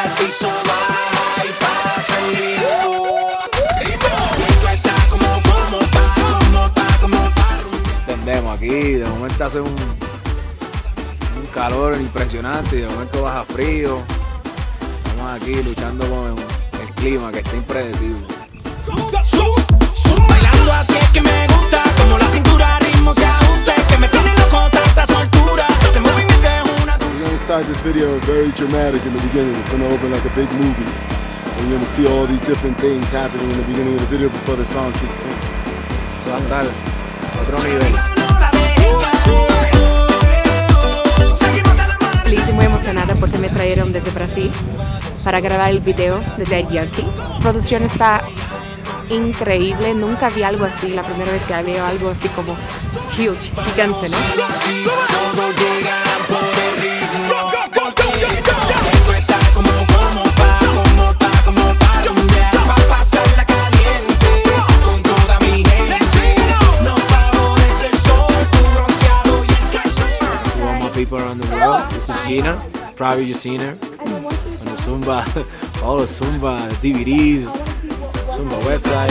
al piso baja y pasa el ritmo. Esto está como pa. Entendemos aquí, de momento hace un calor impresionante y de momento baja frío. Estamos aquí luchando con el clima que está impredecible. Bailando así es que me gusta, como la cintura ritmo se ajusta, que me tiene loco tanta soltura, ese movimiento es una. We're going to start this video very dramatic in the beginning. It's going to open like a big movie. And you're going to see all these different things happening in the beginning of the video before the song kicks in. Va a estar a otro nivel. Feliz y muy emocionada porque me trajeron desde Brasil para grabar el video de Daddy Yankee. La producción está increíble, nunca vi algo así, la primera vez que veo algo así como huge, gigante, ¿no? To all my people around the world, this is Gina. Probably you've seen her on the Zumba, all the Zumba DVDs, Zumba website.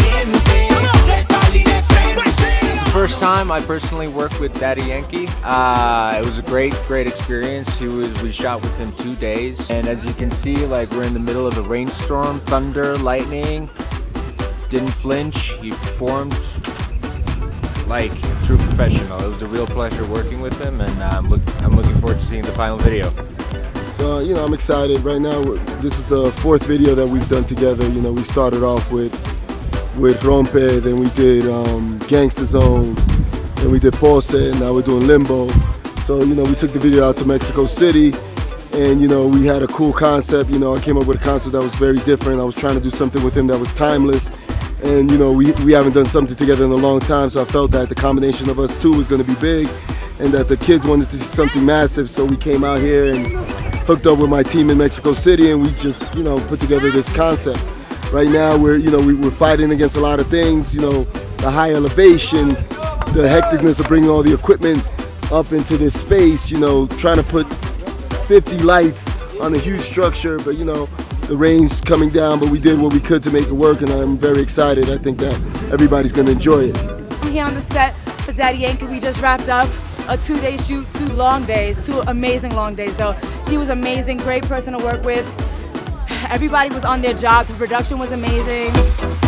It's the first time I personally worked with Daddy Yankee. It was a great experience. We shot with him 2 days, and as you can see, like, we're in the middle of a rainstorm, thunder, lightning. Didn't flinch. He performed like a true professional. It was a real pleasure working with him, and I'm looking forward to seeing the final video. So, you know, I'm excited. Right now, this is the 4th video that we've done together. You know, we started off with Rompe, then we did Gangsta Zone, then we did Pose, and now we're doing Limbo. So, you know, we took the video out to Mexico City, and, you know, we had a cool concept. You know, I came up with a concept that was very different. I was trying to do something with him that was timeless. And, you know, we haven't done something together in a long time, so I felt that the combination of us two was going to be big, and that the kids wanted to see something massive, so we came out here and hooked up with my team in Mexico City, and we just, you know, put together this concept. Right now, we're fighting against a lot of things, you know, the high elevation, the hecticness of bringing all the equipment up into this space, you know, trying to put 50 lights on a huge structure, but, you know, the rain's coming down, but we did what we could to make it work, and I'm very excited. I think that everybody's going to enjoy it. I'm here on the set for Daddy Yankee. We just wrapped up a 2-day shoot, 2 long days, 2 amazing long days though. He was amazing, great person to work with. Everybody was on their job, the production was amazing.